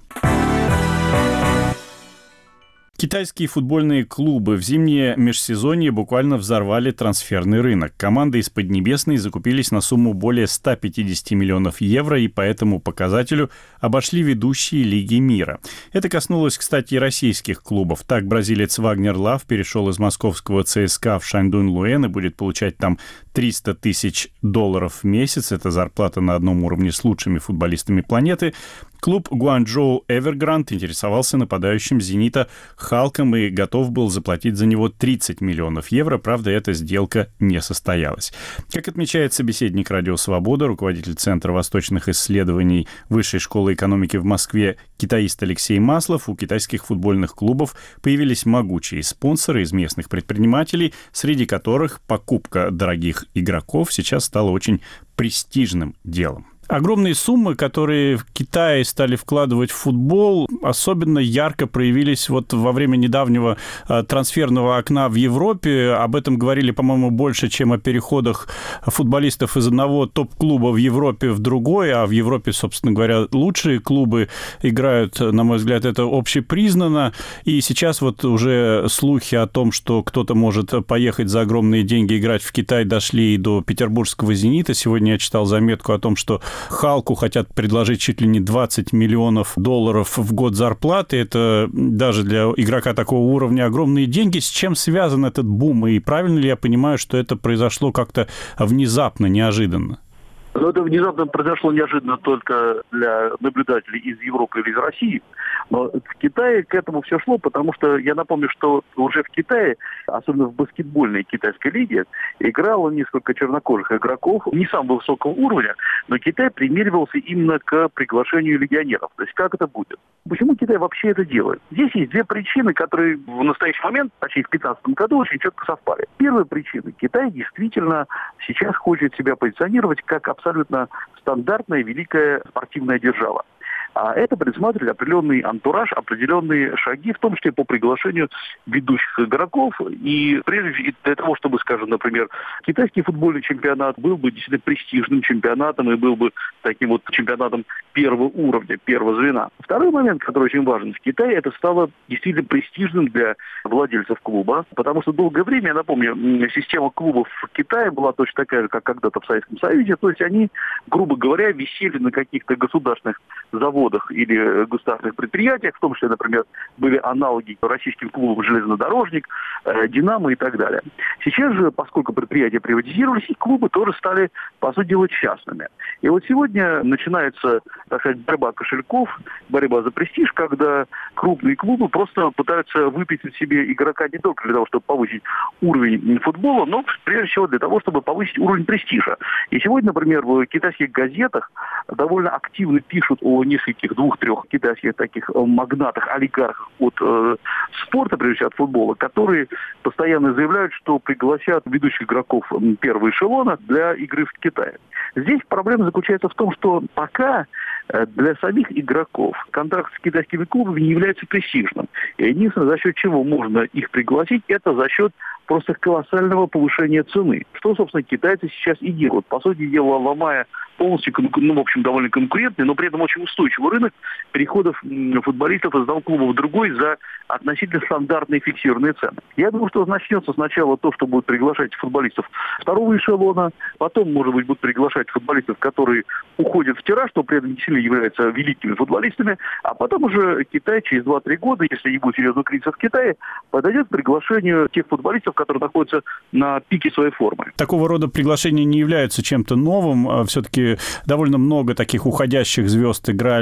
Китайские футбольные клубы в зимнее межсезонье буквально взорвали трансферный рынок. Команды из Поднебесной закупились на сумму более 150 миллионов евро и по этому показателю обошли ведущие лиги мира. Это коснулось, кстати, и российских клубов. Так, бразилец Вагнер Лав перешел из московского ЦСКА в Шаньдунь Луэн и будет получать там $300 тысяч в месяц. Это зарплата на одном уровне с лучшими футболистами планеты. Клуб Гуанчжоу Эвергрант интересовался нападающим «Зенита» Халком и готов был заплатить за него 30 миллионов евро. Правда, эта сделка не состоялась. Как отмечает собеседник «Радио Свобода», руководитель Центра восточных исследований Высшей школы экономики в Москве, китаист Алексей Маслов, у китайских футбольных клубов появились могучие спонсоры из местных предпринимателей, среди которых покупка дорогих игроков сейчас стала очень престижным делом. Огромные суммы, которые в Китае стали вкладывать в футбол, особенно ярко проявились во время недавнего трансферного окна в Европе. Об этом говорили, по-моему, больше, чем о переходах футболистов из одного топ-клуба в Европе в другой, а в Европе, собственно говоря, лучшие клубы играют, на мой взгляд, это общепризнано. И сейчас уже слухи о том, что кто-то может поехать за огромные деньги играть в Китай, дошли и до петербургского «Зенита». Сегодня я читал заметку о том, что Халку хотят предложить чуть ли не $20 миллионов в год зарплаты. Это даже для игрока такого уровня огромные деньги. С чем связан этот бум? И правильно ли я понимаю, что это произошло как-то внезапно, неожиданно? Но это внезапно произошло неожиданно только для наблюдателей из Европы или из России. Но в Китае к этому все шло, потому что я напомню, что уже в Китае, особенно в баскетбольной китайской лиге, играло несколько чернокожих игроков не самого высокого уровня, но Китай примеривался именно к приглашению легионеров. То есть как это будет? Почему Китай вообще это делает? Здесь есть две причины, которые в настоящий момент, точнее в 2015 году, очень четко совпали. Первая причина. Китай действительно сейчас хочет себя позиционировать как абсолютно стандартная великая спортивная держава. А это предусматривает определенный антураж, определенные шаги, в том числе по приглашению ведущих игроков. И прежде всего для того, чтобы, скажем, например, китайский футбольный чемпионат был бы действительно престижным чемпионатом и был бы таким чемпионатом первого уровня, первого звена. Второй момент, который очень важен в Китае, это стало действительно престижным для владельцев клуба, потому что долгое время, я напомню, система клубов в Китае была точно такая же, как когда-то в Советском Союзе, то есть они, грубо говоря, висели на каких-то государственных заводах или государственных предприятиях, в том числе, например, были аналоги российским клубам «Железнодорожник», «Динамо» и так далее. Сейчас же, поскольку предприятия приватизировались, и клубы тоже стали, по сути дела, частными. И сегодня начинается, так сказать, борьба кошельков, борьба за престиж, когда крупные клубы просто пытаются выписать себе игрока не только для того, чтобы повысить уровень футбола, но прежде всего для того, чтобы повысить уровень престижа. И сегодня, например, в китайских газетах довольно активно пишут о нескольких, 2-3 китайских таких магнатах, олигархах от спорта, прежде всего от футбола, которые постоянно заявляют, что пригласят ведущих игроков первого эшелона для игры в Китае. Здесь проблема заключается в том, что пока для самих игроков контракт с китайскими клубами не является престижным. И единственное, за счет чего можно их пригласить, это за счет просто колоссального повышения цены. Что, собственно, китайцы сейчас и делают. По сути дела, ломая полностью, в общем, довольно конкурентный, но при этом очень устойчивый рынок переходов футболистов из одного клуба в другой за относительно стандартные фиксированные цены. Я думаю, что начнется сначала то, что будут приглашать футболистов второго эшелона, потом, может быть, будут приглашать футболистов, которые уходят в тираж, но при этом не сильно являются великими футболистами, а потом уже Китай через 2-3 года, если не будет серьезного кризиса в Китае, подойдет к приглашению тех футболистов, которые находятся на пике своей формы. Такого рода приглашения не являются чем-то новым. Все-таки довольно много таких уходящих звезд играли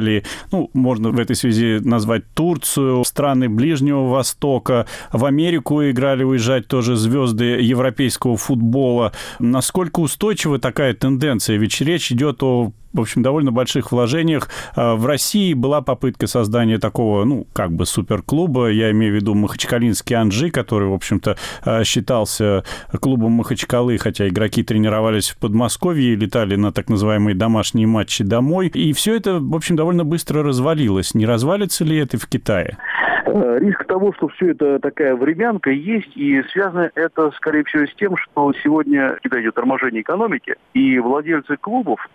Италии. Ну, можно в этой связи назвать Турцию, страны Ближнего Востока. В Америку уезжать тоже звезды европейского футбола. Насколько устойчива такая тенденция? Ведь речь идет о, в общем, довольно больших вложениях. В России была попытка создания такого, как бы суперклуба. Я имею в виду Махачкалинский Анжи, который, в общем-то, считался клубом Махачкалы, хотя игроки тренировались в Подмосковье и летали на так называемые домашние матчи домой. И все это, в общем, довольно быстро развалилось. Не развалится ли это в Китае? Риск того, что все это такая времянка, есть, и связано это, скорее всего, с тем, что сегодня в Китае идет торможение экономики, и владельцы клубов,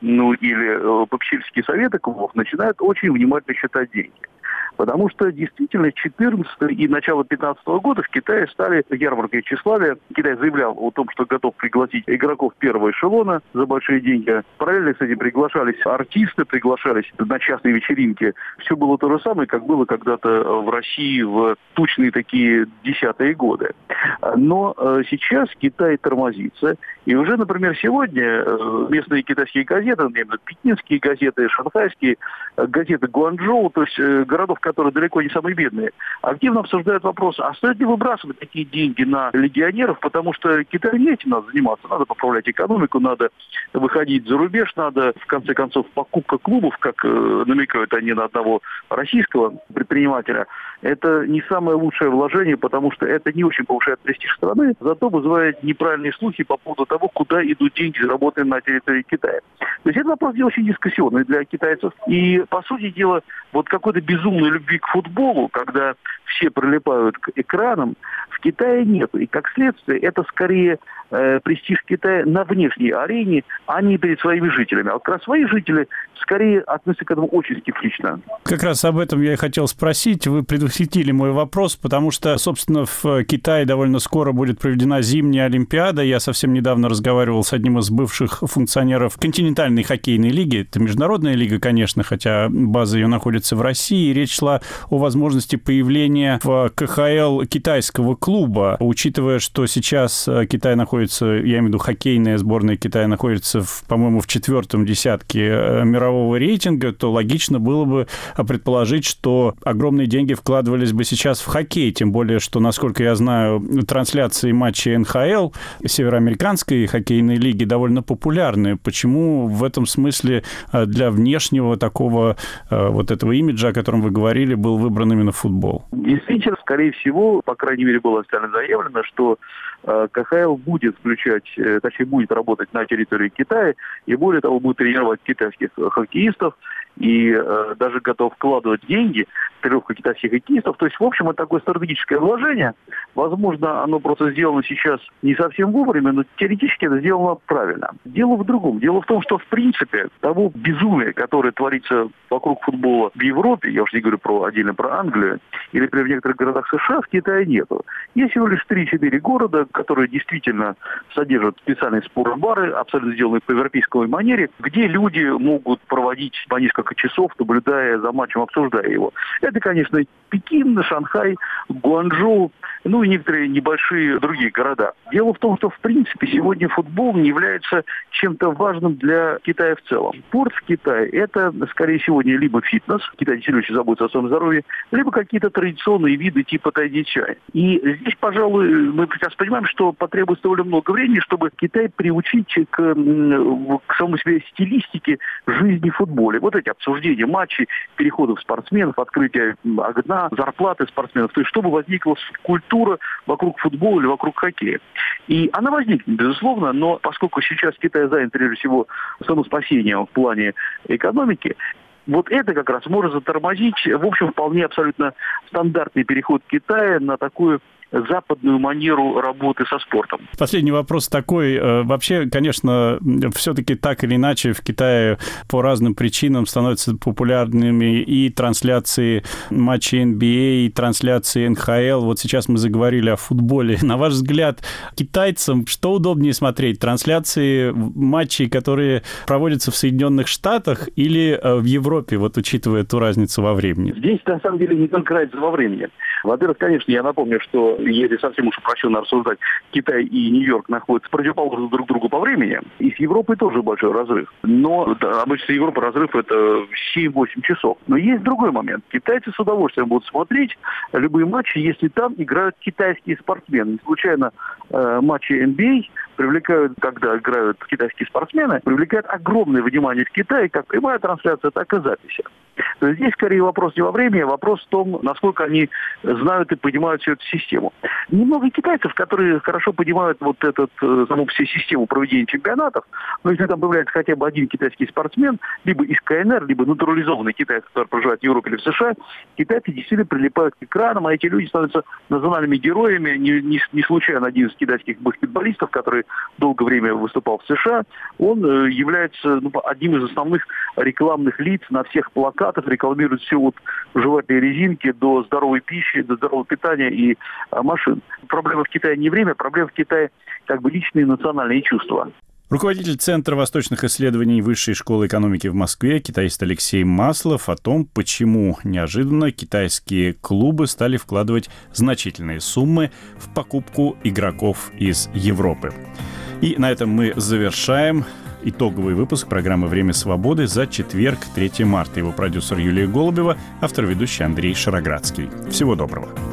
или попечительские советы клубов начинают очень внимательно считать деньги. Потому что действительно 14 и начало 15 года в Китае стали ярмаркой тщеславия. Китай заявлял о том, что готов пригласить игроков первого эшелона за большие деньги. Параллельно с этим приглашались артисты, приглашались на частные вечеринки. Все было то же самое, как было когда-то в России в тучные такие 10-е годы. Но сейчас Китай тормозится. И уже, например, сегодня местные китайские газеты, например, пекинские газеты, шанхайские газеты Гуанчжоу, то есть городов, которые далеко не самые бедные, активно обсуждают вопрос, а стоит ли выбрасывать такие деньги на легионеров, потому что Китаю не этим надо заниматься. Надо поправлять экономику, надо выходить за рубеж, надо, в конце концов, покупка клубов, как намекают они на одного российского предпринимателя, это не самое лучшее вложение, потому что это не очень повышает престиж страны, зато вызывает неправильные слухи по поводу того, куда идут деньги, заработанные на территории Китая. То есть это вопрос очень дискуссионный для китайцев. И, по сути дела, вот какой-то безумной любви к футболу, когда все прилипают к экранам, в Китае нет. И, как следствие, это скорее престиж Китая на внешней арене, а не перед своими жителями. А как раз свои жители скорее относятся к этому очень скептично. Как раз об этом я и хотел спросить. Вы предвосхитили мой вопрос, потому что, собственно, в Китае довольно скоро будет проведена зимняя Олимпиада. Я совсем недавно разговаривал с одним из бывших функционеров континентальной хоккейной лиги. Это международная лига, конечно, хотя база ее находится в России. Речь шла о возможности появления в КХЛ китайского клуба. Учитывая, что сейчас Китай находится, я имею в виду хоккейная сборная Китая находится, по-моему, в 4-м десятке мирового рейтинга, то логично было бы предположить, что огромные деньги вкладывались бы сейчас в хоккей, тем более, что, насколько я знаю, трансляции матчей НХЛ, североамериканской хоккейной лиги, довольно популярны. Почему в этом смысле для внешнего такого вот этого имиджа, о котором вы говорили, был выбран именно футбол? Действительно, скорее всего, по крайней мере, было официально заявлено, что КХЛ будет включать, точнее, будет работать на территории Китая, и более того, будет тренировать китайских хоккеистов, и даже готов вкладывать деньги в тренировку китайских хоккеистов. То есть, в общем, это такое стратегическое вложение. Возможно, оно просто сделано сейчас не совсем вовремя, но теоретически это сделано правильно. Дело в другом. Дело в том, что, в принципе, того безумия, которое творится вокруг футбола в Европе, я уж не говорю отдельно про Англию, или, например, в некоторых городах США, в Китае нету. Есть всего лишь 3-4 города, которые действительно содержат специальные спортбары, абсолютно сделанные по европейской манере, где люди могут проводить по несколько часов, наблюдая за матчем, обсуждая его. Это, конечно, Пекин, Шанхай, Гуанчжоу, и некоторые небольшие другие города. Дело в том, что, в принципе, сегодня футбол не является чем-то важным для Китая в целом. Спорт в Китае – это, скорее, сегодня либо фитнес, Китай действительно очень заботится о своем здоровье, либо какие-то традиционные виды типа тайди-чай. И здесь, пожалуй, мы прекрасно понимаем, что потребуется довольно много времени, чтобы Китай приучить к самой себе стилистике жизни в футболе. Вот эти обсуждения матчей, переходов спортсменов, открытия окна, зарплаты спортсменов. То есть, чтобы возникла культура вокруг футбола или вокруг хоккея. И она возникнет, безусловно, но поскольку сейчас Китай занят, прежде всего, самоспасением в плане экономики, вот это как раз может затормозить, в общем, вполне абсолютно стандартный переход Китая на такую западную манеру работы со спортом. Последний вопрос такой. Вообще, конечно, все-таки так или иначе в Китае по разным причинам становятся популярными и трансляции матчей NBA, и трансляции НХЛ. Вот сейчас мы заговорили о футболе. На ваш взгляд, китайцам что удобнее смотреть? Трансляции матчей, которые проводятся в Соединенных Штатах или в Европе, вот учитывая ту разницу во времени? Здесь, на самом деле, не только разница во времени. Во-первых, конечно, я напомню, что если совсем уж упрощенно рассуждать, Китай и Нью-Йорк находятся противоположны друг другу по времени. И с Европой тоже большой разрыв. Но да, обычно с Европой разрыв это 7-8 часов. Но есть другой момент. Китайцы с удовольствием будут смотреть любые матчи, если там играют китайские спортсмены. Не случайно матчи NBA привлекают, когда играют китайские спортсмены, привлекают огромное внимание в Китае, как прямая трансляция, так и записи. То есть здесь скорее вопрос не во времени, а вопрос в том, насколько они знают и понимают всю эту систему. Немного китайцев, которые хорошо понимают вот саму всю систему проведения чемпионатов, но если там появляется хотя бы один китайский спортсмен, либо из КНР, либо натурализованный китаец, который проживает в Европе или в США, китайцы действительно прилипают к экранам, а эти люди становятся национальными героями. Не случайно один из китайских баскетболистов, который долгое время выступал в США, он является одним из основных рекламных лиц на всех плакатах, рекламирует все от жевательной резинки до здоровой пищи, до здорового питания и машин. Проблема в Китае не время, проблема в Китае как бы личные национальные чувства. Руководитель Центра восточных исследований Высшей школы экономики в Москве, китаист Алексей Маслов, о том, почему неожиданно китайские клубы стали вкладывать значительные суммы в покупку игроков из Европы. И на этом мы завершаем итоговый выпуск программы «Время свободы» за четверг, 3 марта. Его продюсер Юлия Голубева, автор-ведущий Андрей Шароградский. Всего доброго.